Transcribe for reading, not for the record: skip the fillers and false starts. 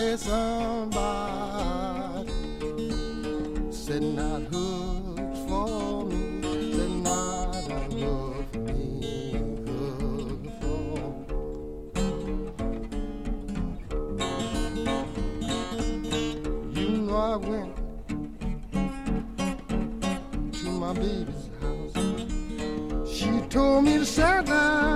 say somebody setting out hooks for me, setting out a hook for me, hook for me. You know I went to my baby's house. She told me to sit down